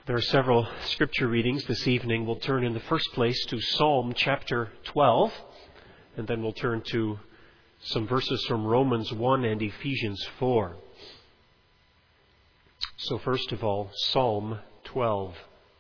There are several scripture readings this evening. We'll turn in the first place to Psalm chapter 12, and then we'll turn to some verses from Romans 1 and Ephesians 4. So first of all, Psalm 12.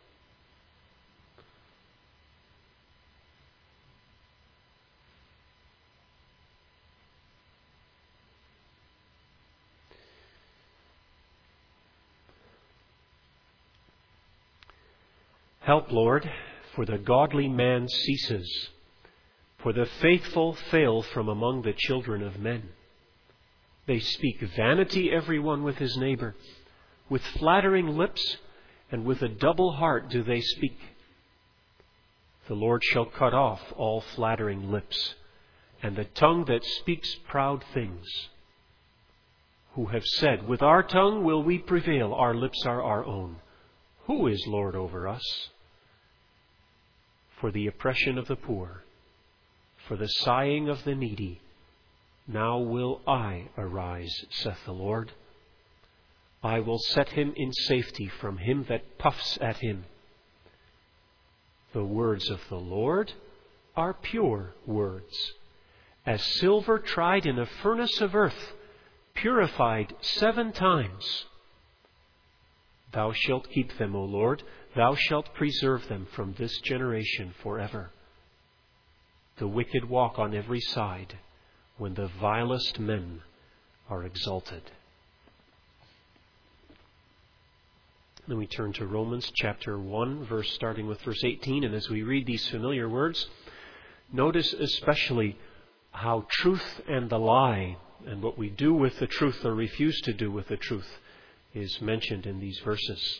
Help, Lord, for the godly man ceases, for the faithful fail from among the children of men. They speak vanity every one with his neighbor. With flattering lips and with a double heart do they speak. The Lord shall cut off all flattering lips, and the tongue that speaks proud things. Who have said, with our tongue will we prevail, our lips are our own. Who is Lord over us? For the oppression of the poor, for the sighing of the needy, now will I arise, saith the Lord. I will set him in safety from him that puffs at him. The words of the Lord are pure words, as silver tried in a furnace of earth, purified 7 times. Thou shalt keep them, O Lord, thou shalt preserve them from this generation forever. The wicked walk on every side, when the vilest men are exalted. Then we turn to Romans chapter 1, starting with verse 18. And as we read these familiar words, notice especially how truth and the lie, and what we do with the truth or refuse to do with the truth, is mentioned in these verses.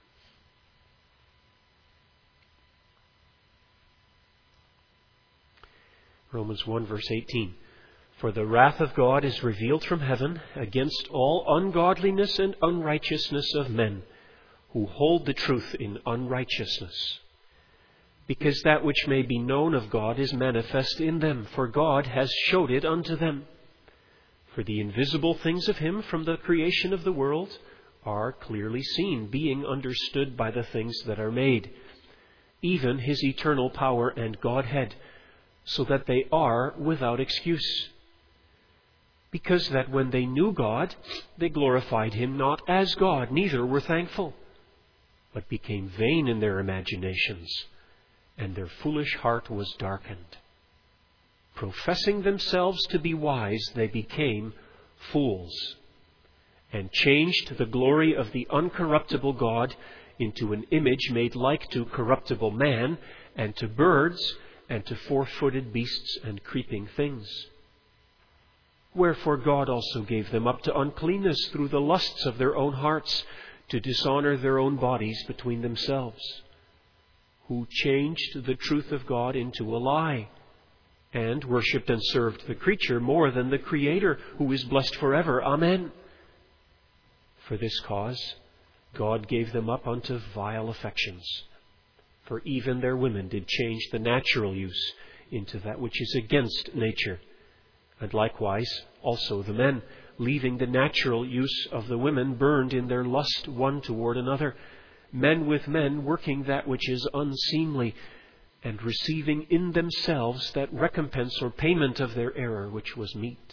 Romans 1 verse 18. For the wrath of God is revealed from heaven against all ungodliness and unrighteousness of men, who hold the truth in unrighteousness. Because that which may be known of God is manifest in them, for God has showed it unto them. For the invisible things of him from the creation of the world are clearly seen, being understood by the things that are made, even his eternal power and Godhead, so that they are without excuse. Because that when they knew God, they glorified him not as God, neither were thankful, but became vain in their imaginations, and their foolish heart was darkened. Professing themselves to be wise, they became fools, and changed the glory of the uncorruptible God into an image made like to corruptible man, and to birds, and to 4-footed beasts and creeping things. Wherefore God also gave them up to uncleanness through the lusts of their own hearts, to dishonor their own bodies between themselves, who changed the truth of God into a lie, and worshipped and served the creature more than the Creator, who is blessed forever. Amen. For this cause God gave them up unto vile affections. For even their women did change the natural use into that which is against nature. And likewise also the men, leaving the natural use of the women, burned in their lust one toward another, men with men, working that which is unseemly, and receiving in themselves that recompense or payment of their error which was meet.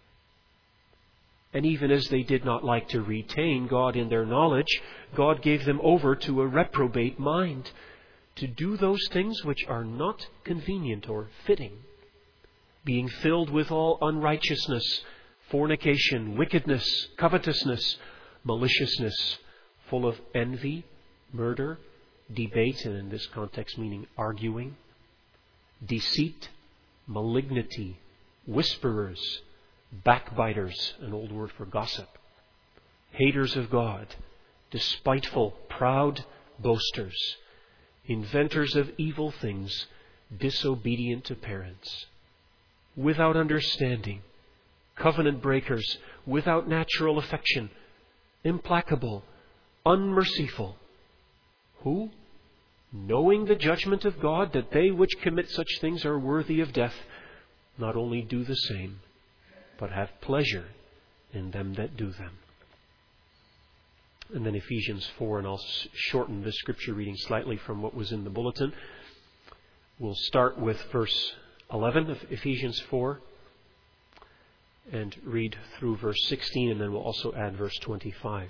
And even as they did not like to retain God in their knowledge, God gave them over to a reprobate mind, to do those things which are not convenient or fitting, being filled with all unrighteousness, fornication, wickedness, covetousness, maliciousness, full of envy, murder, debate, and in this context meaning arguing, deceit, malignity, whisperers, backbiters, an old word for gossip, haters of God, despiteful, proud, boasters, inventors of evil things, disobedient to parents, without understanding, covenant breakers, without natural affection, implacable, unmerciful, who, knowing the judgment of God, that they which commit such things are worthy of death, not only do the same, but have pleasure in them that do them. and then Ephesians 4, and I'll shorten this scripture reading slightly from what was in the bulletin. We'll start with verse 11 of Ephesians 4 and read through verse 16, and then we'll also add verse 25.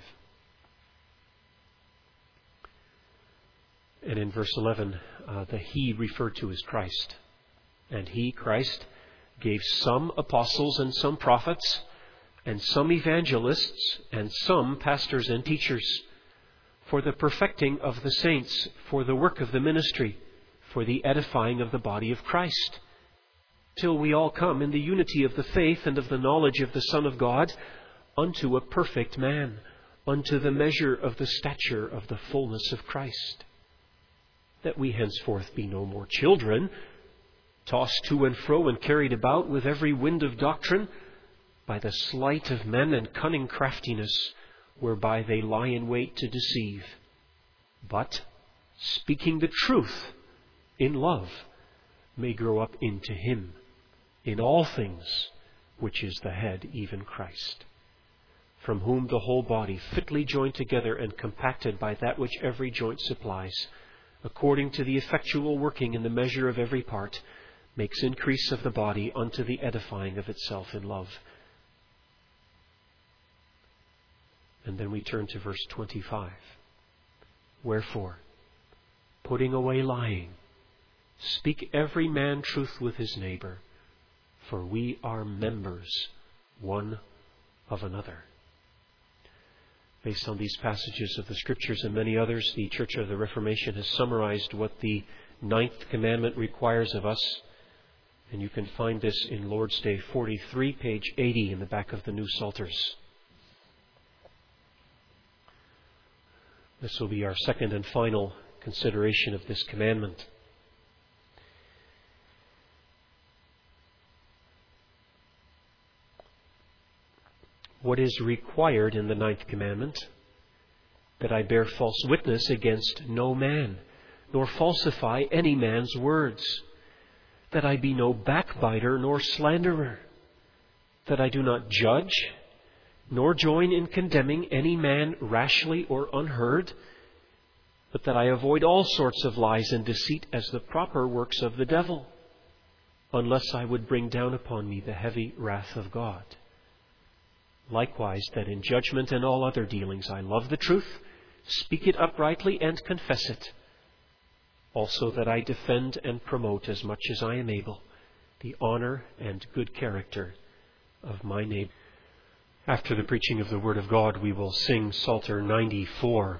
And in verse 11, the He referred to is Christ. And He, Christ, gave some apostles and some prophets and some evangelists and some pastors and teachers for the perfecting of the saints, for the work of the ministry, for the edifying of the body of Christ, till we all come in the unity of the faith and of the knowledge of the Son of God, unto a perfect man, unto the measure of the stature of the fullness of Christ. That we henceforth be no more children, tossed to and fro and carried about with every wind of doctrine, by the sleight of men and cunning craftiness, whereby they lie in wait to deceive. But, speaking the truth in love, may grow up into Him, in all things, which is the head, even Christ, from whom the whole body, fitly joined together and compacted by that which every joint supplies, according to the effectual working in the measure of every part, makes increase of the body unto the edifying of itself in love. And then we turn to verse 25. Wherefore, putting away lying, speak every man truth with his neighbor, for we are members one of another. Based on these passages of the Scriptures and many others, the Church of the Reformation has summarized what the 9th commandment requires of us. And you can find this in Lord's Day 43, page 80 in the back of the New Psalters. This will be our second and final consideration of this commandment. What is required in the 9th commandment? That I bear false witness against no man, nor falsify any man's words. That I be no backbiter nor slanderer. That I do not judge, nor join in condemning any man rashly or unheard, but that I avoid all sorts of lies and deceit as the proper works of the devil, unless I would bring down upon me the heavy wrath of God. Likewise, that in judgment and all other dealings I love the truth, speak it uprightly, and confess it. Also that I defend and promote as much as I am able the honor and good character of my neighbor. After the preaching of the Word of God, we will sing Psalter 94.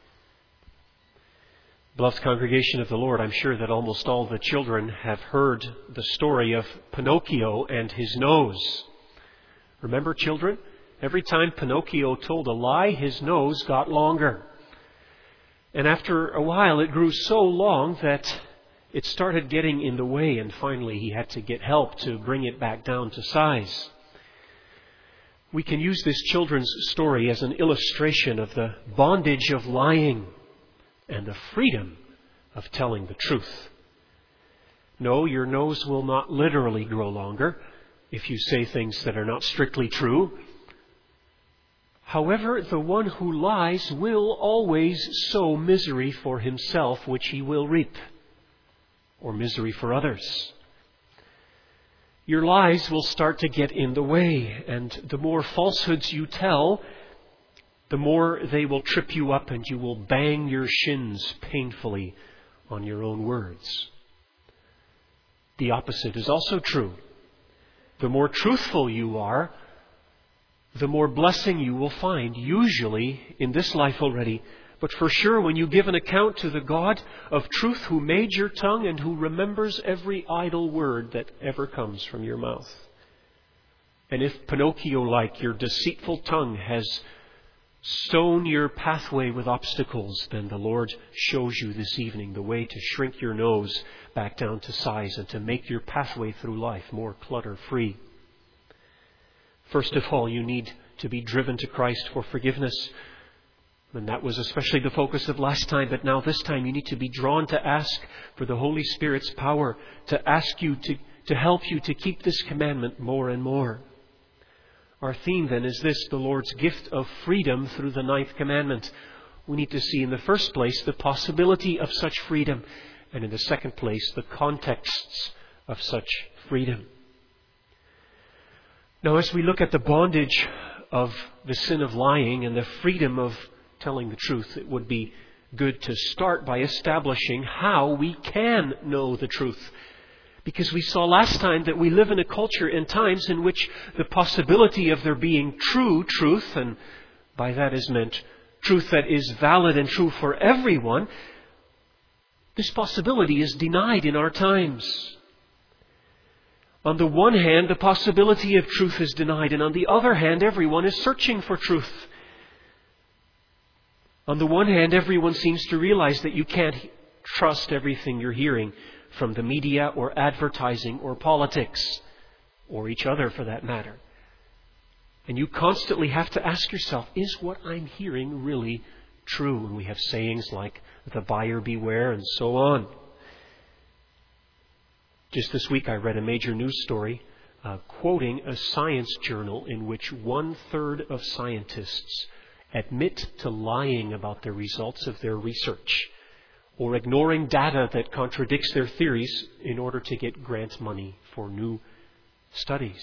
Beloved congregation of the Lord, I'm sure that almost all the children have heard the story of Pinocchio and his nose. Remember, children? Every time Pinocchio told a lie, his nose got longer. And after a while, it grew so long that it started getting in the way, and finally he had to get help to bring it back down to size. We can use this children's story as an illustration of the bondage of lying and the freedom of telling the truth. No, your nose will not literally grow longer if you say things that are not strictly true. However, the one who lies will always sow misery for himself, which he will reap, or misery for others. Your lies will start to get in the way, and the more falsehoods you tell, the more they will trip you up, and you will bang your shins painfully on your own words. The opposite is also true. The more truthful you are, the more blessing you will find, usually in this life already, but for sure when you give an account to the God of truth who made your tongue and who remembers every idle word that ever comes from your mouth. And if Pinocchio-like your deceitful tongue has sown your pathway with obstacles, then the Lord shows you this evening the way to shrink your nose back down to size and to make your pathway through life more clutter-free. First of all, you need to be driven to Christ for forgiveness. And that was especially the focus of last time. But now this time you need to be drawn to ask for the Holy Spirit's power to ask you to help you to keep this commandment more and more. Our theme then is this: the Lord's gift of freedom through the 9th commandment. We need to see in the first place the possibility of such freedom, and in the second place the contexts of such freedom. Now, as we look at the bondage of the sin of lying and the freedom of telling the truth, it would be good to start by establishing how we can know the truth. Because we saw last time that we live in a culture and times in which the possibility of there being true truth, and by that is meant truth that is valid and true for everyone, this possibility is denied in our times. On the one hand, the possibility of truth is denied, and on the other hand, everyone is searching for truth. On the one hand, everyone seems to realize that you can't trust everything you're hearing from the media or advertising or politics, or each other for that matter. And you constantly have to ask yourself, is what I'm hearing really true? And we have sayings like, the buyer beware, and so on. Just this week I read a major news story quoting a science journal in which 1/3 of scientists admit to lying about the results of their research or ignoring data that contradicts their theories in order to get grant money for new studies.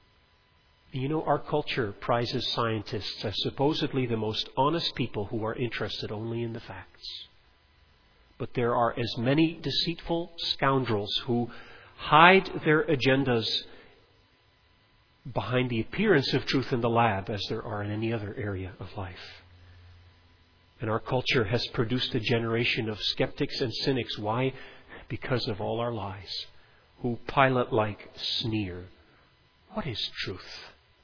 You know, our culture prizes scientists as supposedly the most honest people who are interested only in the facts. But there are as many deceitful scoundrels who hide their agendas behind the appearance of truth in the lab as there are in any other area of life. And our culture has produced a generation of skeptics and cynics. Why? Because of all our lies, who Pilate-like sneer. What is truth?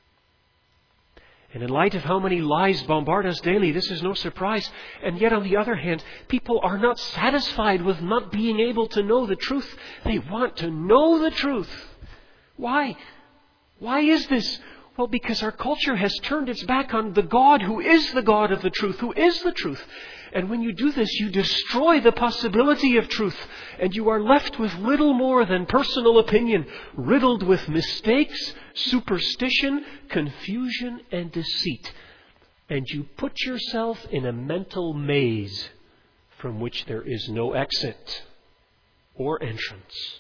And in light of how many lies bombard us daily, this is no surprise. And yet, on the other hand, people are not satisfied with not being able to know the truth. They want to know the truth. Why? Why is this? Well, because our culture has turned its back on the God who is the God of the truth, who is the truth. And when you do this, you destroy the possibility of truth, and you are left with little more than personal opinion, riddled with mistakes, superstition, confusion, and deceit. And you put yourself in a mental maze from which there is no exit or entrance.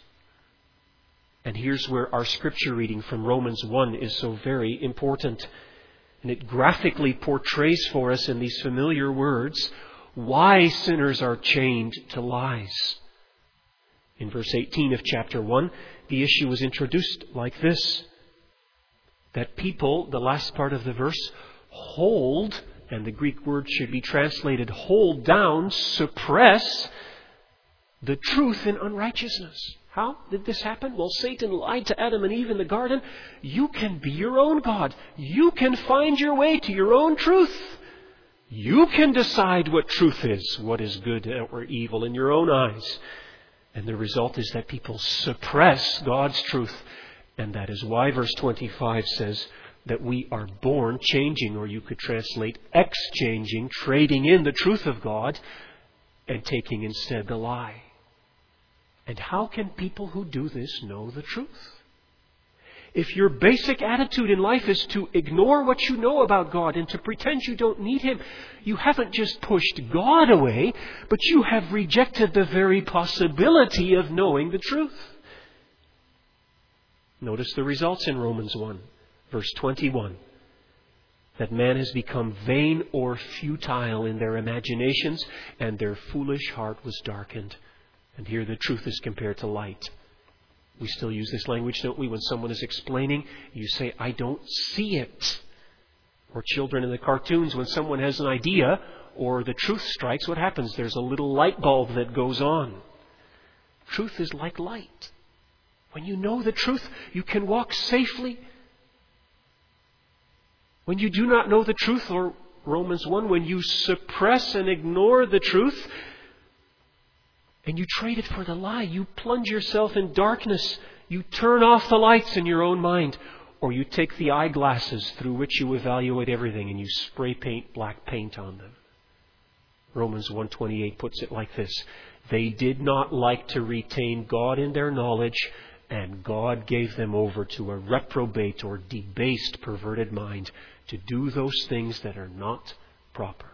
And here's where our scripture reading from Romans 1 is so very important. And it graphically portrays for us in these familiar words why sinners are chained to lies. In verse 18 of chapter 1, the issue was introduced like this: that people, the last part of the verse, hold, and the Greek word should be translated hold down, suppress the truth in unrighteousness. How did this happen? Well, Satan lied to Adam and Eve in the garden. You can be your own God. You can find your way to your own truth. You can decide what truth is, what is good or evil in your own eyes. And the result is that people suppress God's truth. And that is why verse 25 says that we are born changing, or you could translate exchanging, trading in the truth of God and taking instead the lie. And how can people who do this know the truth? If your basic attitude in life is to ignore what you know about God and to pretend you don't need Him, you haven't just pushed God away, but you have rejected the very possibility of knowing the truth. Notice the results in Romans 1, verse 21. That man has become vain or futile in their imaginations, and their foolish heart was darkened. And here the truth is compared to light. We still use this language, don't we? When someone is explaining, you say, I don't see it. Or children in the cartoons, when someone has an idea or the truth strikes, what happens? There's a little light bulb that goes on. Truth is like light. When you know the truth, you can walk safely. When you do not know the truth, or Romans 1, when you suppress and ignore the truth, and you trade it for the lie, you plunge yourself in darkness. You turn off the lights in your own mind. Or you take the eyeglasses through which you evaluate everything and you spray paint black paint on them. Romans 1:28 puts it like this: they did not like to retain God in their knowledge, And God gave them over to a reprobate or debased, perverted mind to do those things that are not proper.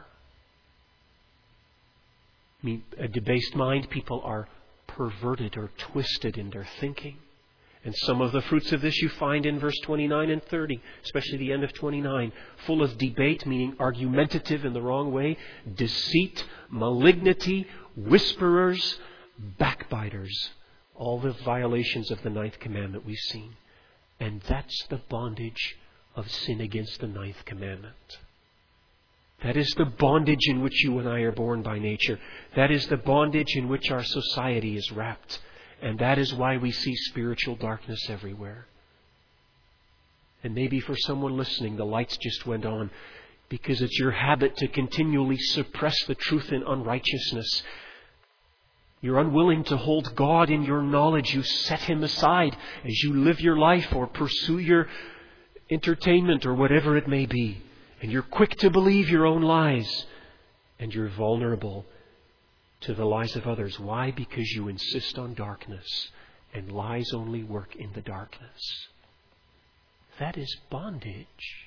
I mean, a debased mind, people are perverted or twisted in their thinking. And some of the fruits of this you find in verse 29 and 30, especially the end of 29, full of debate, meaning argumentative in the wrong way, deceit, malignity, whisperers, backbiters, all the violations of the 9th commandment we've seen. And that's the bondage of sin against the 9th commandment. That is the bondage in which you and I are born by nature. That is the bondage in which our society is wrapped. And that is why we see spiritual darkness everywhere. And maybe for someone listening, the lights just went on because it's your habit to continually suppress the truth in unrighteousness. You're unwilling to hold God in your knowledge. You set Him aside as you live your life or pursue your entertainment or whatever it may be. And you're quick to believe your own lies. And you're vulnerable to the lies of others. Why? Because you insist on darkness. And lies only work in the darkness. That is bondage.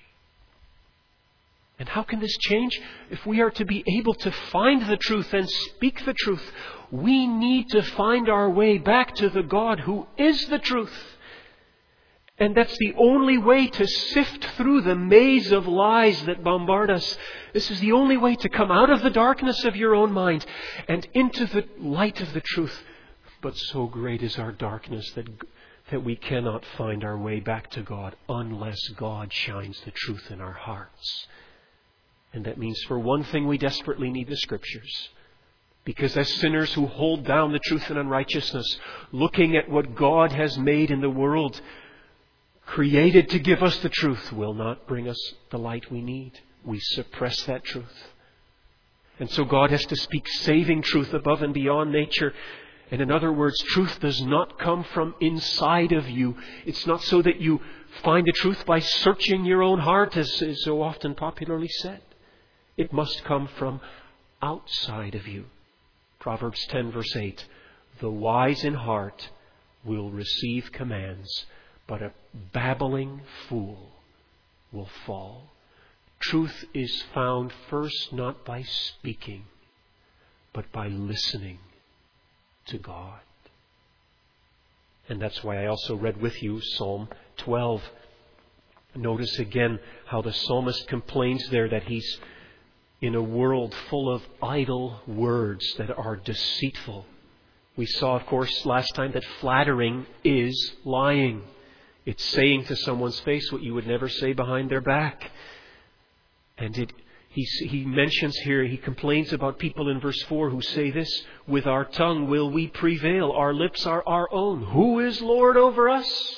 And how can this change? If we are to be able to find the truth and speak the truth, we need to find our way back to the God who is the truth. And that's the only way to sift through the maze of lies that bombard us. This is the only way to come out of the darkness of your own mind and into the light of the truth. But so great is our darkness that we cannot find our way back to God unless God shines the truth in our hearts. And that means, for one thing, we desperately need the Scriptures. Because as sinners who hold down the truth in unrighteousness, looking at what God has made in the world, created to give us the truth, will not bring us the light we need. We suppress that truth. And so God has to speak saving truth above and beyond nature. And in other words, truth does not come from inside of you. It's not so that you find the truth by searching your own heart, as is so often popularly said. It must come from outside of you. Proverbs 10 verse 8. The wise in heart will receive commands, but a babbling fool will fall. Truth is found first not by speaking, but by listening to God. And that's why I also read with you Psalm 12. Notice again how the psalmist complains there that he's in a world full of idle words that are deceitful. We saw, of course, last time that flattering is lying. It's saying to someone's face what you would never say behind their back. And he mentions here, he complains about people in verse 4 who say this, with our tongue will we prevail, our lips are our own. Who is Lord over us?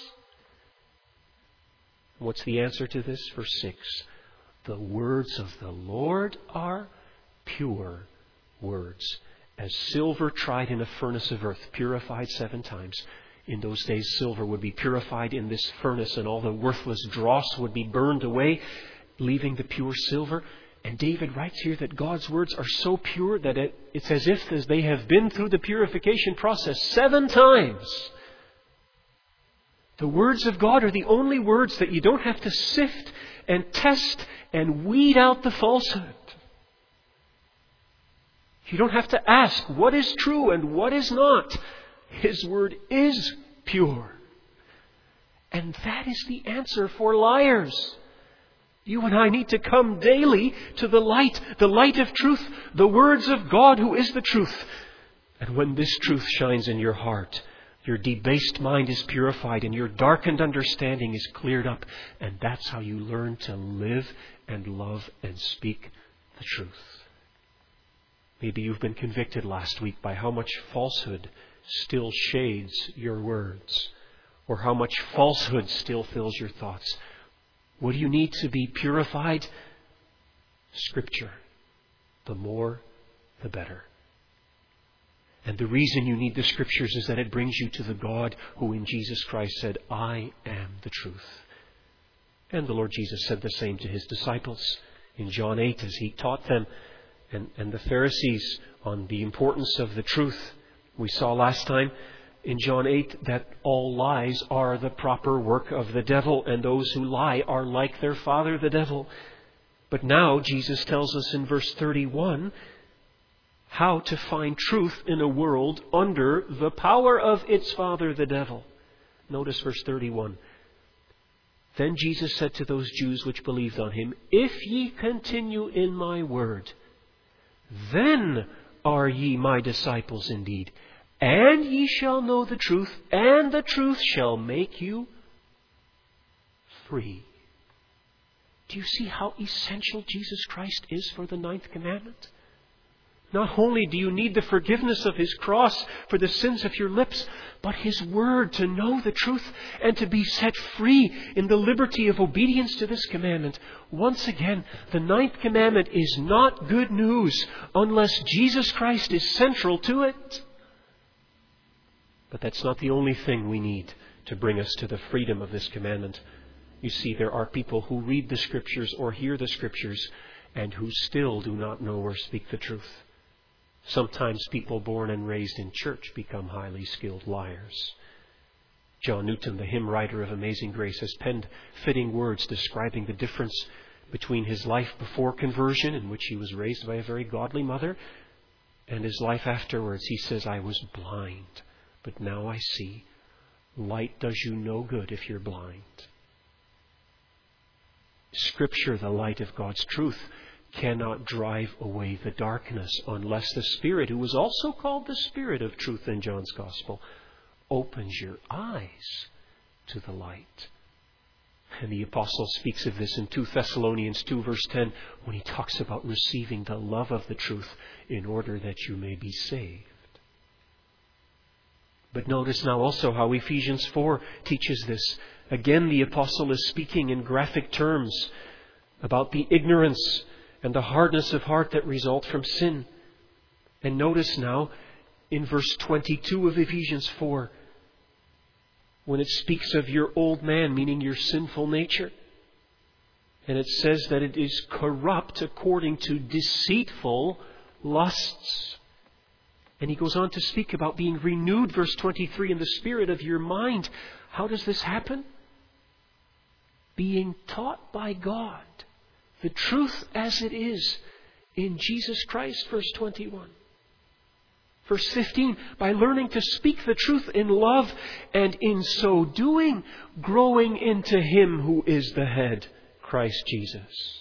What's the answer to this? Verse 6. The words of the Lord are pure words, as silver tried in a furnace of earth, purified 7 times. In those days, silver would be purified in this furnace, and all the worthless dross would be burned away, leaving the pure silver. And David writes here that God's words are so pure that it's as if they have been through the purification process 7 times. The words of God are the only words that you don't have to sift and test and weed out the falsehood. You don't have to ask what is true and what is not. His word is pure. And that is the answer for liars. You and I need to come daily to the light of truth, the words of God who is the truth. And when this truth shines in your heart, your debased mind is purified and your darkened understanding is cleared up. And that's how you learn to live and love and speak the truth. Maybe you've been convicted last week by how much falsehood still shades your words, or how much falsehood still fills your thoughts. What do you need to be purified? Scripture. The more, the better. And the reason you need the Scriptures is that it brings you to the God who in Jesus Christ said, I am the truth. And the Lord Jesus said the same to His disciples in John 8 as He taught them and the Pharisees on the importance of the truth. We saw last time in John 8 that all lies are the proper work of the devil, and those who lie are like their father, the devil. But now Jesus tells us in verse 31 how to find truth in a world under the power of its father, the devil. Notice verse 31. Then Jesus said to those Jews which believed on him, "If ye continue in my word, then are ye my disciples indeed, and ye shall know the truth, and the truth shall make you free." Do you see how essential Jesus Christ is for the ninth commandment? Not only do you need the forgiveness of His cross for the sins of your lips, but His word to know the truth and to be set free in the liberty of obedience to this commandment. Once again, the ninth commandment is not good news unless Jesus Christ is central to it. But that's not the only thing we need to bring us to the freedom of this commandment. You see, there are people who read the Scriptures or hear the Scriptures and who still do not know or speak the truth. Sometimes people born and raised in church become highly skilled liars. John Newton, the hymn writer of Amazing Grace, has penned fitting words describing the difference between his life before conversion, in which he was raised by a very godly mother, and his life afterwards. He says, "I was blind, but now I see. Light does you no good if you're blind." Scripture, the light of God's truth, cannot drive away the darkness unless the Spirit, who is also called the Spirit of truth in John's Gospel, opens your eyes to the light. And the Apostle speaks of this in 2 Thessalonians 2 verse 10 when he talks about receiving the love of the truth in order that you may be saved. But notice now also how Ephesians 4 teaches this. Again, the Apostle is speaking in graphic terms about the ignorance and the hardness of heart that result from sin. And notice now in verse 22 of Ephesians 4, when it speaks of your old man, meaning your sinful nature. And it says that it is corrupt according to deceitful lusts. And he goes on to speak about being renewed, verse 23, in the spirit of your mind. How does this happen? Being taught by God the truth as it is in Jesus Christ, verse 21. Verse 15, by learning to speak the truth in love, and in so doing, growing into Him who is the head, Christ Jesus.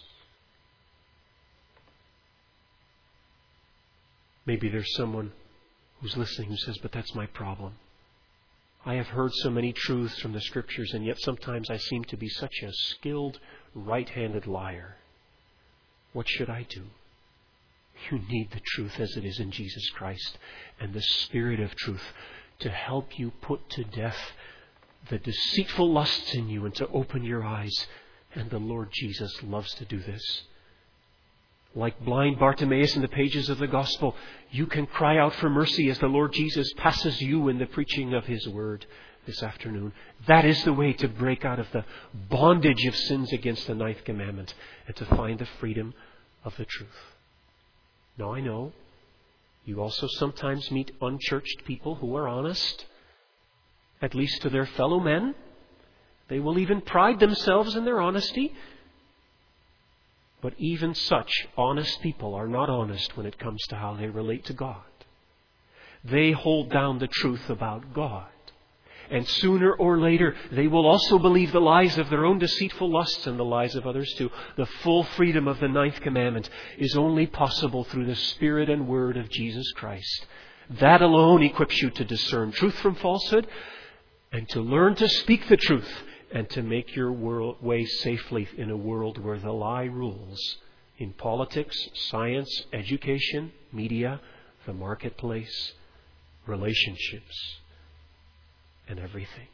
Maybe there's someone who's listening who says, "But that's my problem. I have heard so many truths from the Scriptures, and yet sometimes I seem to be such a skilled, right-handed liar. What should I do?" You need the truth as it is in Jesus Christ and the Spirit of truth to help you put to death the deceitful lusts in you and to open your eyes. And the Lord Jesus loves to do this. Like blind Bartimaeus in the pages of the Gospel, you can cry out for mercy as the Lord Jesus passes you in the preaching of His Word this afternoon. That is the way to break out of the bondage of sins against the ninth commandment and to find the freedom of the truth. Now I know you also sometimes meet unchurched people who are honest, at least to their fellow men. They will even pride themselves in their honesty. But even such honest people are not honest when it comes to how they relate to God. They hold down the truth about God. And sooner or later, they will also believe the lies of their own deceitful lusts and the lies of others too. The full freedom of the ninth commandment is only possible through the Spirit and Word of Jesus Christ. That alone equips you to discern truth from falsehood and to learn to speak the truth and to make your way safely in a world where the lie rules in politics, science, education, media, the marketplace, relationships, and everything.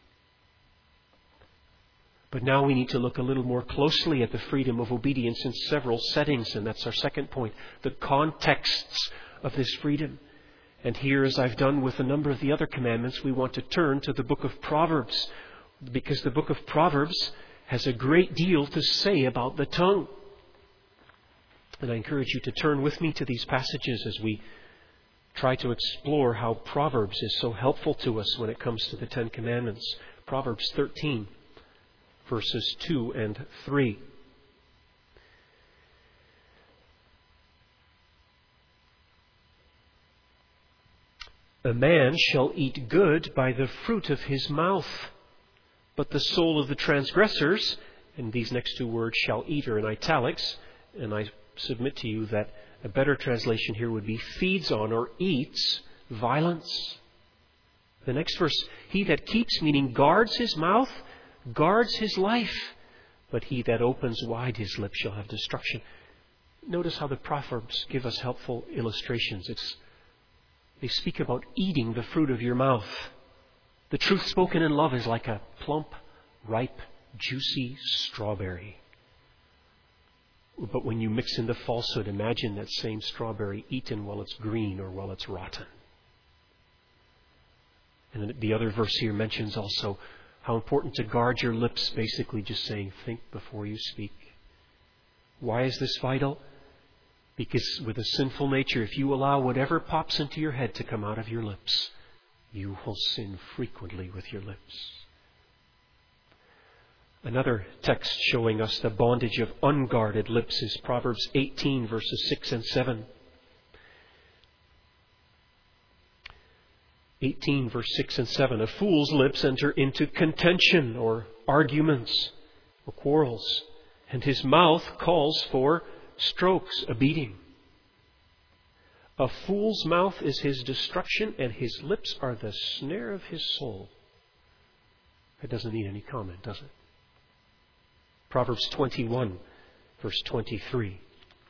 But now we need to look a little more closely at the freedom of obedience in several settings, and that's our second point, the contexts of this freedom. And here, as I've done with a number of the other commandments, we want to turn to the book of Proverbs, because the book of Proverbs has a great deal to say about the tongue. And I encourage you to turn with me to these passages as we try to explore how Proverbs is so helpful to us when it comes to the Ten Commandments. Proverbs 13, verses 2 and 3. A man shall eat good by the fruit of his mouth, but the soul of the transgressors, and these next two words, shall eat, are in italics, and I submit to you that a better translation here would be feeds on or eats violence. The next verse, he that keeps, meaning guards his mouth, guards his life, but he that opens wide his lips shall have destruction. Notice how the Proverbs give us helpful illustrations. They speak about eating the fruit of your mouth. The truth spoken in love is like a plump, ripe, juicy strawberry. But when you mix in the falsehood, imagine that same strawberry eaten while it's green or while it's rotten. And the other verse here mentions also how important to guard your lips, basically just saying, think before you speak. Why is this vital? Because with a sinful nature, if you allow whatever pops into your head to come out of your lips, you will sin frequently with your lips. Another text showing us the bondage of unguarded lips is Proverbs 18, verses 6 and 7. 18, verse 6 and 7. A fool's lips enter into contention or arguments or quarrels, and his mouth calls for strokes, a beating. A fool's mouth is his destruction, and his lips are the snare of his soul. That doesn't need any comment, does it? Proverbs 21, verse 23.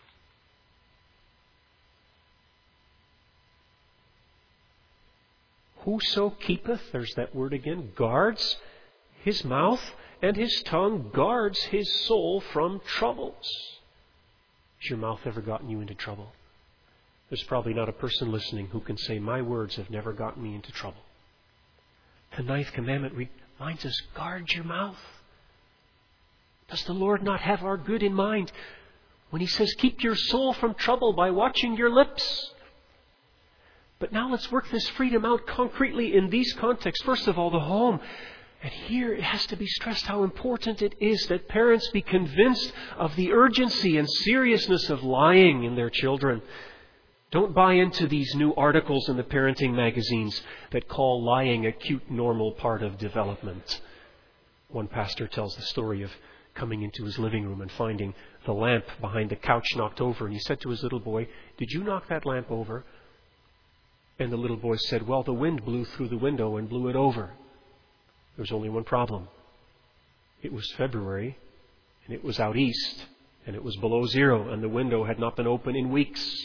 Whoso keepeth, there's that word again, guards his mouth and his tongue, guards his soul from troubles. Has your mouth ever gotten you into trouble? There's probably not a person listening who can say, my words have never gotten me into trouble. The ninth commandment reminds us, guard your mouth. Does the Lord not have our good in mind when He says, keep your soul from trouble by watching your lips? But now let's work this freedom out concretely in these contexts. First of all, the home. And here it has to be stressed how important it is that parents be convinced of the urgency and seriousness of lying in their children. Don't buy into these new articles in the parenting magazines that call lying a cute, normal part of development. One pastor tells the story of coming into his living room and finding the lamp behind the couch knocked over. And he said to his little boy, did you knock that lamp over? And the little boy said, well, the wind blew through the window and blew it over. There was only one problem. It was February, and it was out east, and it was below zero, and the window had not been open in weeks.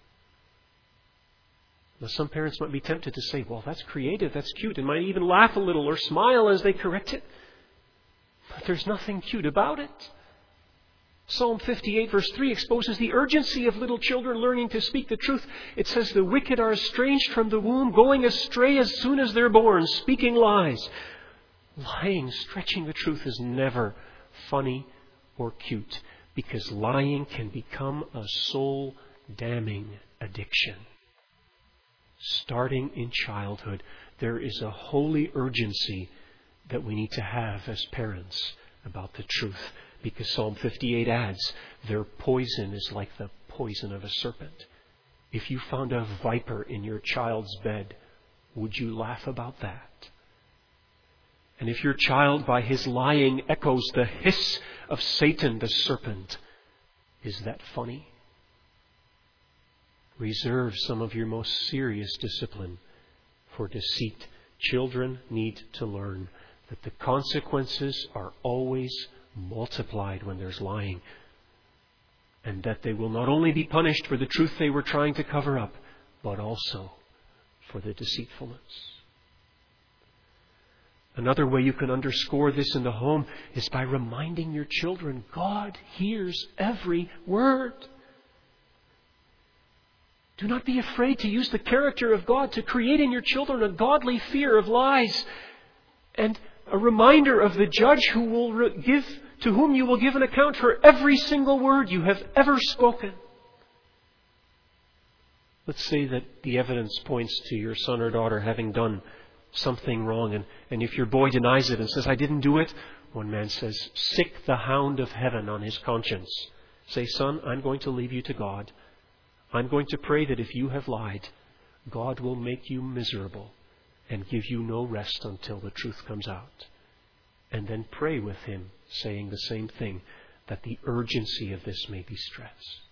Now, some parents might be tempted to say, well, that's creative, that's cute, and might even laugh a little or smile as they correct it. But there's nothing cute about it. Psalm 58 verse 3 exposes the urgency of little children learning to speak the truth. It says, the wicked are estranged from the womb, going astray as soon as they're born, speaking lies. Lying, stretching the truth is never funny or cute, because lying can become a soul-damning addiction. Starting in childhood, there is a holy urgency that we need to have as parents about the truth. Because Psalm 58 adds, their poison is like the poison of a serpent. If you found a viper in your child's bed, would you laugh about that? And if your child by his lying echoes the hiss of Satan, the serpent, is that funny? Reserve some of your most serious discipline for deceit. Children need to learn that the consequences are always multiplied when there's lying, and that they will not only be punished for the truth they were trying to cover up, but also for the deceitfulness. Another way you can underscore this in the home is by reminding your children God hears every word. Do not be afraid to use the character of God to create in your children a godly fear of lies, and a reminder of the judge who will to whom you will give an account for every single word you have ever spoken. Let's say that the evidence points to your son or daughter having done something wrong. And if your boy denies it and says, I didn't do it, one man says, sick the hound of heaven on his conscience. Say, son, I'm going to leave you to God. I'm going to pray that if you have lied, God will make you miserable and give you no rest until the truth comes out. And then pray with him, saying the same thing, that the urgency of this may be stressed.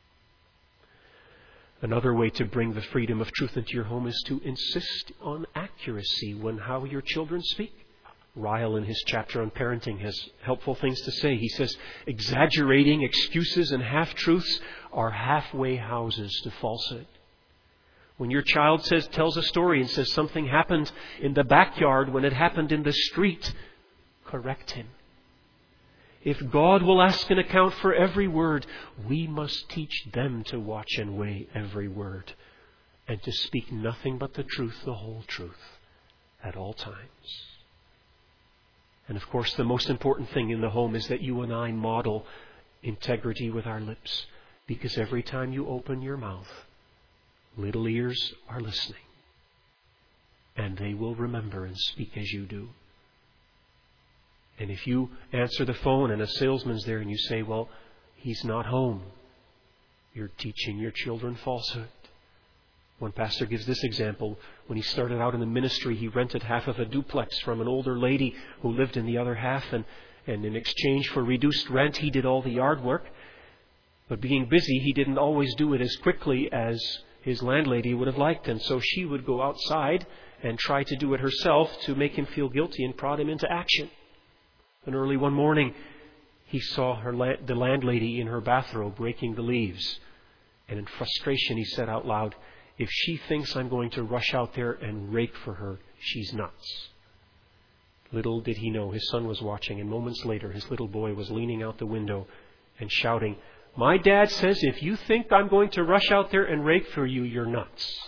Another way to bring the freedom of truth into your home is to insist on accuracy when how your children speak. Ryle, in his chapter on parenting, has helpful things to say. He says, exaggerating excuses and half-truths are halfway houses to falsehood. When your child tells a story and says something happened in the backyard when it happened in the street, correct him. If God will ask an account for every word, we must teach them to watch and weigh every word and to speak nothing but the truth, the whole truth, at all times. And of course, the most important thing in the home is that you and I model integrity with our lips, because every time you open your mouth, little ears are listening, and they will remember and speak as you do. And if you answer the phone and a salesman's there and you say, well, he's not home, you're teaching your children falsehood. One pastor gives this example. When he started out in the ministry, he rented half of a duplex from an older lady who lived in the other half. And in exchange for reduced rent, he did all the yard work. But being busy, he didn't always do it as quickly as his landlady would have liked. And so she would go outside and try to do it herself to make him feel guilty and prod him into action. And early one morning, he saw the landlady in her bathrobe raking the leaves. And in frustration, he said out loud, if she thinks I'm going to rush out there and rake for her, she's nuts. Little did he know, his son was watching, and moments later, his little boy was leaning out the window and shouting, my dad says if you think I'm going to rush out there and rake for you, you're nuts.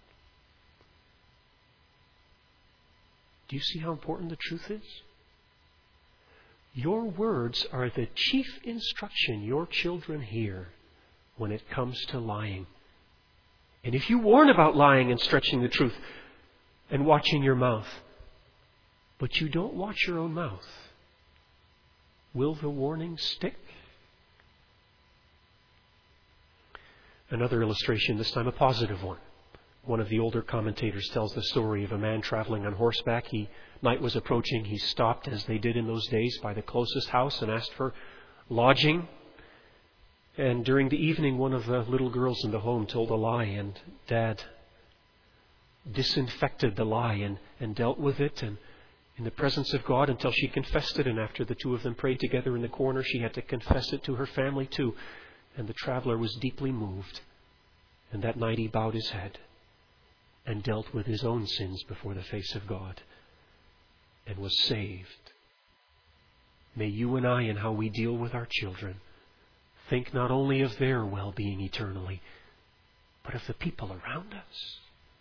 Do you see how important the truth is? Your words are the chief instruction your children hear when it comes to lying. And if you warn about lying and stretching the truth and watching your mouth, but you don't watch your own mouth, will the warning stick? Another illustration, this time a positive one. One of the older commentators tells the story of a man traveling on horseback. Night was approaching. He stopped, as they did in those days, by the closest house and asked for lodging. And during the evening, one of the little girls in the home told a lie, and Dad disinfected the lie and dealt with it and in the presence of God until she confessed it. And after the two of them prayed together in the corner, she had to confess it to her family too. And the traveler was deeply moved. And that night he bowed his head and dealt with his own sins before the face of God and was saved. May you and I, in how we deal with our children, think not only of their well-being eternally, but of the people around us.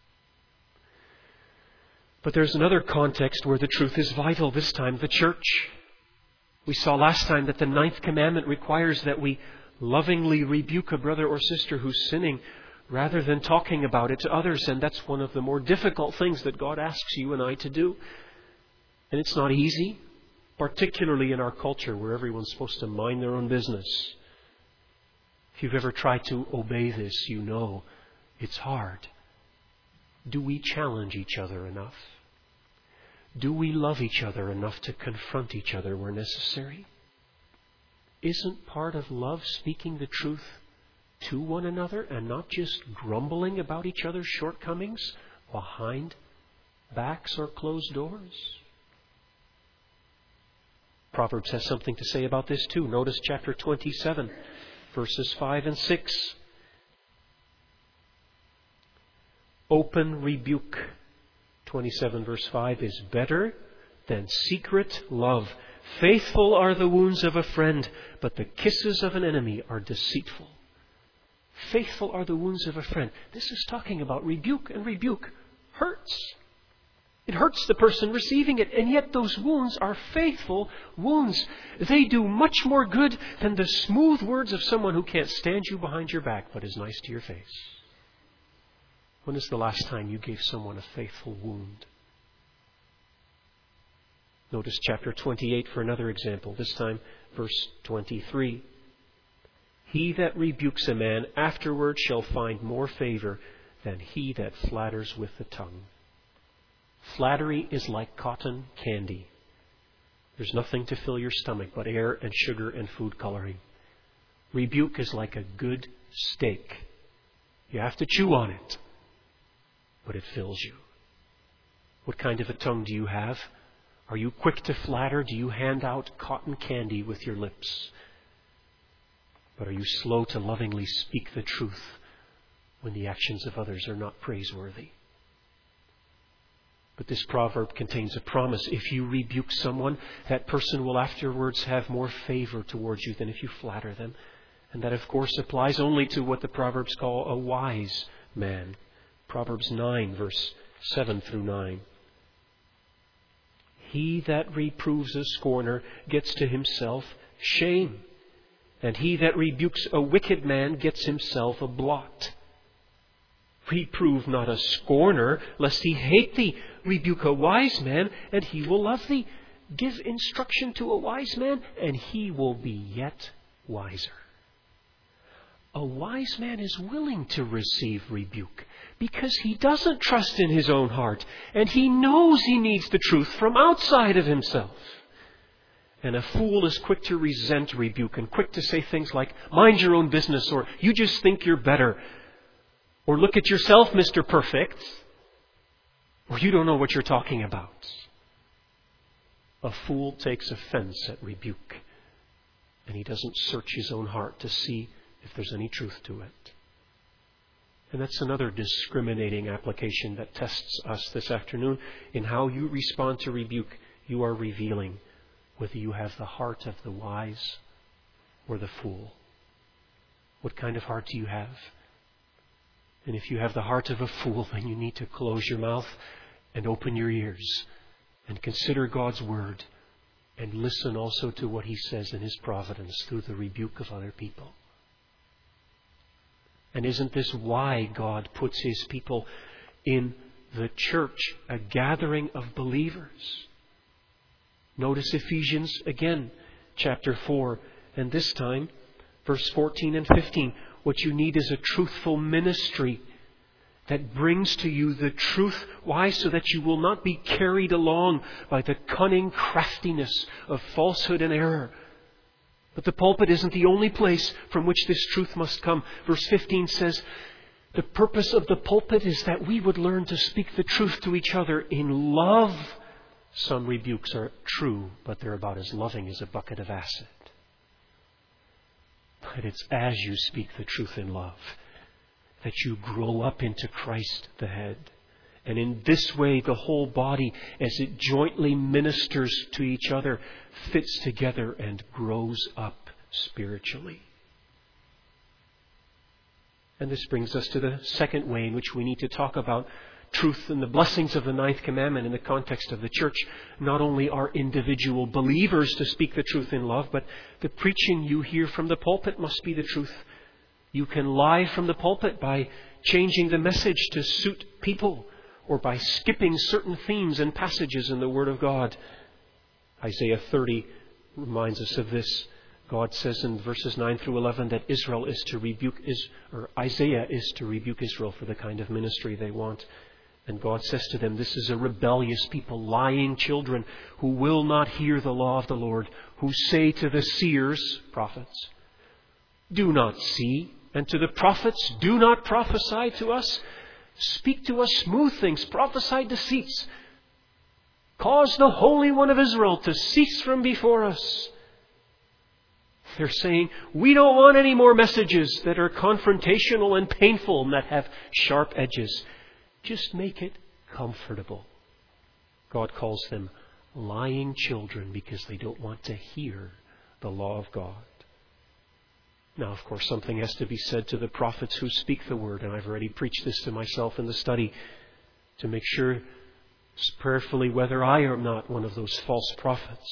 But there's another context where the truth is vital, this time the church. We saw last time that the 9th commandment requires that we lovingly rebuke a brother or sister who's sinning rather than talking about it to others. And that's one of the more difficult things that God asks you and I to do. And it's not easy, particularly in our culture where everyone's supposed to mind their own business. If you've ever tried to obey this, you know it's hard. Do we challenge each other enough? Do we love each other enough to confront each other where necessary? Isn't part of love speaking the truth to one another and not just grumbling about each other's shortcomings behind backs or closed doors? Proverbs has something to say about this too. Notice chapter 27, verses 5 and 6. Open rebuke, 27 verse 5, is better than secret love. Faithful are the wounds of a friend, but the kisses of an enemy are deceitful. Faithful are the wounds of a friend. This is talking about rebuke, and rebuke hurts. It hurts the person receiving it, and yet those wounds are faithful wounds. They do much more good than the smooth words of someone who can't stand you behind your back but is nice to your face. When is the last time you gave someone a faithful wound? Notice chapter 28 for another example, this time verse 23. He that rebukes a man afterward shall find more favor than he that flatters with the tongue. Flattery is like cotton candy. There's nothing to fill your stomach but air and sugar and food coloring. Rebuke is like a good steak. You have to chew on it, but it fills you. What kind of a tongue do you have? Are you quick to flatter? Do you hand out cotton candy with your lips? But are you slow to lovingly speak the truth when the actions of others are not praiseworthy? But this proverb contains a promise. If you rebuke someone, that person will afterwards have more favor towards you than if you flatter them. And that, of course, applies only to what the Proverbs call a wise man. Proverbs 9, verse 7 through 9. He that reproves a scorner gets to himself shame, and he that rebukes a wicked man gets himself a blot. Reprove not a scorner, lest he hate thee. Rebuke a wise man, and he will love thee. Give instruction to a wise man, and he will be yet wiser. A wise man is willing to receive rebuke because he doesn't trust in his own heart, and he knows he needs the truth from outside of himself. And a fool is quick to resent rebuke and quick to say things like, mind your own business, or you just think you're better, or look at yourself, Mr. Perfect, or you don't know what you're talking about. A fool takes offense at rebuke, and he doesn't search his own heart to see if there's any truth to it. And that's another discriminating application that tests us this afternoon. In how you respond to rebuke, you are revealing whether you have the heart of the wise or the fool. What kind of heart do you have? And if you have the heart of a fool, then you need to close your mouth and open your ears and consider God's word and listen also to what He says in His providence through the rebuke of other people. And isn't this why God puts His people in the church, a gathering of believers? Notice Ephesians again, chapter 4, and this time, verse 14 and 15. What you need is a truthful ministry that brings to you the truth. Why? So that you will not be carried along by the cunning craftiness of falsehood and error. But the pulpit isn't the only place from which this truth must come. Verse 15 says, the purpose of the pulpit is that we would learn to speak the truth to each other in love. Some rebukes are true, but they're about as loving as a bucket of acid. But it's as you speak the truth in love that you grow up into Christ the head. And in this way, the whole body, as it jointly ministers to each other, fits together and grows up spiritually. And this brings us to the second way in which we need to talk about truth and the blessings of the ninth commandment in the context of the church. Not only are individual believers to speak the truth in love, but the preaching you hear from the pulpit must be the truth. You can lie from the pulpit by changing the message to suit people, or by skipping certain themes and passages in the Word of God. Isaiah 30 reminds us of this. God says in verses 9 through 11 that Isaiah is to rebuke Israel for the kind of ministry they want. And God says to them, this is a rebellious people, lying children, who will not hear the law of the Lord, who say to the seers, prophets, do not see, and to the prophets, do not prophesy to us. Speak to us smooth things, prophesy deceits. Cause the Holy One of Israel to cease from before us. They're saying, we don't want any more messages that are confrontational and painful and that have sharp edges. Just make it comfortable. God calls them lying children because they don't want to hear the law of God. Now, of course, something has to be said to the prophets who speak the word, and I've already preached this to myself in the study, to make sure prayerfully whether I am not one of those false prophets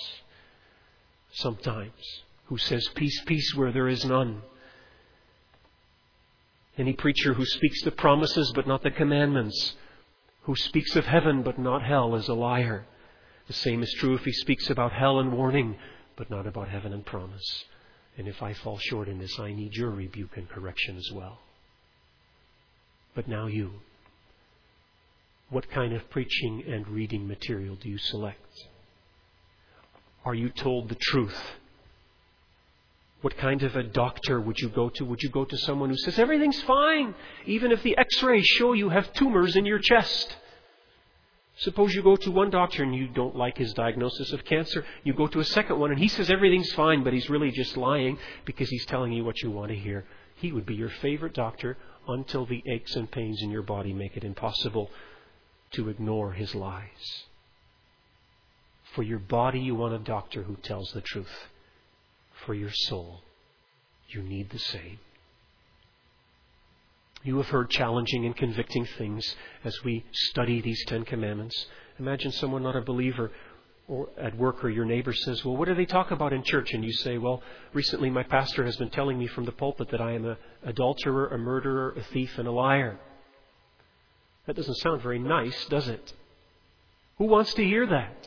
sometimes, who says peace, peace where there is none. Any preacher who speaks the promises but not the commandments, who speaks of heaven but not hell, is a liar. The same is true if he speaks about hell and warning, but not about heaven and promise. And if I fall short in this, I need your rebuke and correction as well. But now you. What kind of preaching and reading material do you select? Are you told the truth? What kind of a doctor would you go to? Would you go to someone who says, everything's fine, even if the x-rays show you have tumors in your chest? Suppose you go to one doctor and you don't like his diagnosis of cancer. You go to a second one and he says everything's fine, but he's really just lying because he's telling you what you want to hear. He would be your favorite doctor until the aches and pains in your body make it impossible to ignore his lies. For your body, you want a doctor who tells the truth. For your soul, you need the same. You have heard challenging and convicting things as we study these 10 Commandments. Imagine someone not a believer or at work, or your neighbor says, well, what do they talk about in church? And you say, well, recently my pastor has been telling me from the pulpit that I am an adulterer, a murderer, a thief, and a liar. That doesn't sound very nice, does it? Who wants to hear that?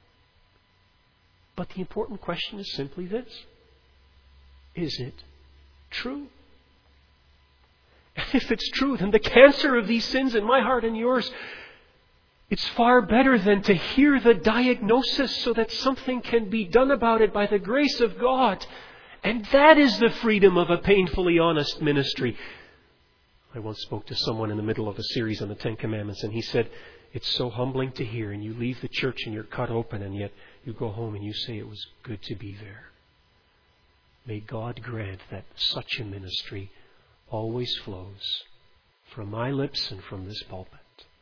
But the important question is simply this. Is it true? And if it's true, then the cancer of these sins in my heart and yours, it's far better than to hear the diagnosis so that something can be done about it by the grace of God. And that is the freedom of a painfully honest ministry. I once spoke to someone in the middle of a series on the 10 Commandments, and he said, it's so humbling to hear, and you leave the church and you're cut open, and yet you go home and you say it was good to be there. May God grant that such a ministry always flows from my lips and from this pulpit.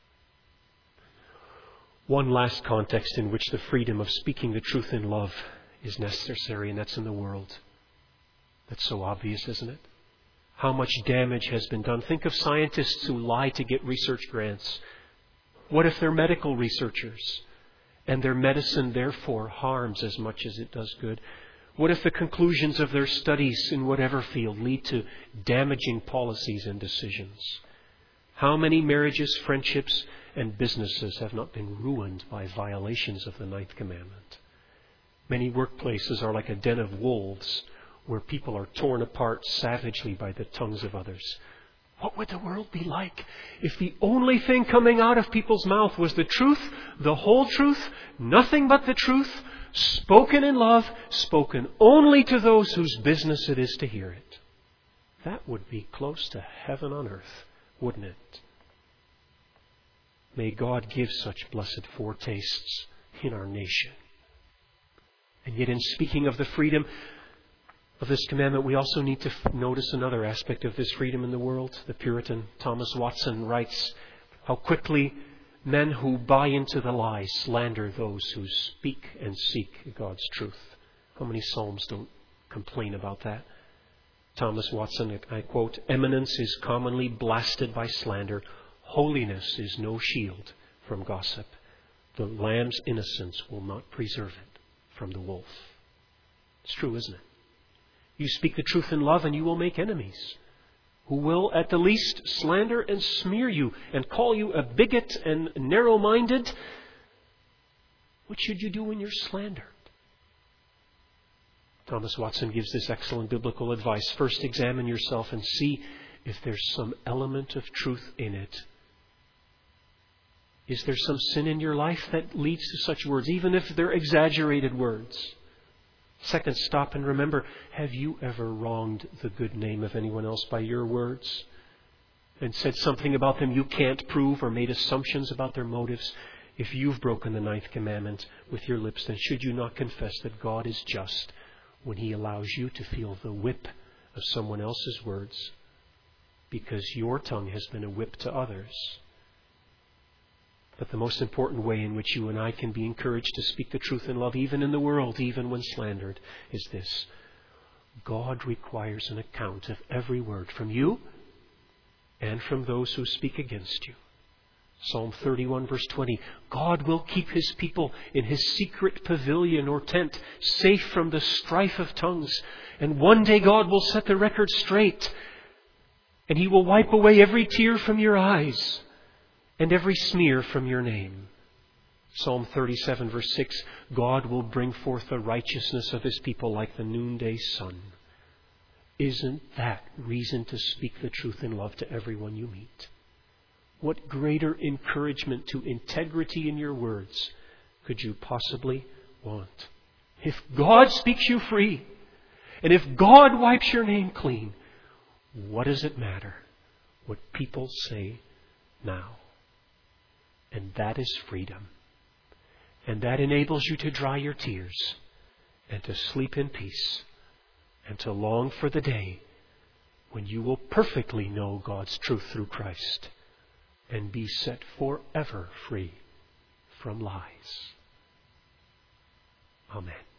One last context in which the freedom of speaking the truth in love is necessary, and that's in the world. That's so obvious, isn't it? How much damage has been done. Think of scientists who lie to get research grants. What if they're medical researchers and their medicine therefore harms as much as it does good? What if the conclusions of their studies in whatever field lead to damaging policies and decisions? How many marriages, friendships, and businesses have not been ruined by violations of the 9th commandment? Many workplaces are like a den of wolves where people are torn apart savagely by the tongues of others. What would the world be like if the only thing coming out of people's mouth was the truth, the whole truth, nothing but the truth, spoken in love, spoken only to those whose business it is to hear it? That would be close to heaven on earth, wouldn't it? May God give such blessed foretastes in our nation. And yet in speaking of the freedom of this commandment, we also need to notice another aspect of this freedom in the world. The Puritan Thomas Watson writes how quickly men who buy into the lie slander those who speak and seek God's truth. How many psalms don't complain about that? Thomas Watson, I quote, "Eminence is commonly blasted by slander. Holiness is no shield from gossip. The lamb's innocence will not preserve it from the wolf." It's true, isn't it? You speak the truth in love and you will make enemies who will at the least slander and smear you and call you a bigot and narrow-minded. What should you do when you're slandered? Thomas Watson gives this excellent biblical advice. First, examine yourself and see if there's some element of truth in it. Is there some sin in your life that leads to such words, even if they're exaggerated words? Second, stop and remember, have you ever wronged the good name of anyone else by your words and said something about them you can't prove or made assumptions about their motives? If you've broken the 9th commandment with your lips, then should you not confess that God is just when He allows you to feel the whip of someone else's words because your tongue has been a whip to others? But the most important way in which you and I can be encouraged to speak the truth in love, even in the world, even when slandered, is this. God requires an account of every word from you and from those who speak against you. Psalm 31 verse 20. God will keep His people in His secret pavilion or tent, safe from the strife of tongues. And one day God will set the record straight. And He will wipe away every tear from your eyes and every smear from your name. Psalm 37 verse 6, God will bring forth the righteousness of His people like the noonday sun. Isn't that reason to speak the truth in love to everyone you meet? What greater encouragement to integrity in your words could you possibly want? If God speaks you free, and if God wipes your name clean, what does it matter what people say now? And that is freedom. And that enables you to dry your tears and to sleep in peace and to long for the day when you will perfectly know God's truth through Christ and be set forever free from lies. Amen.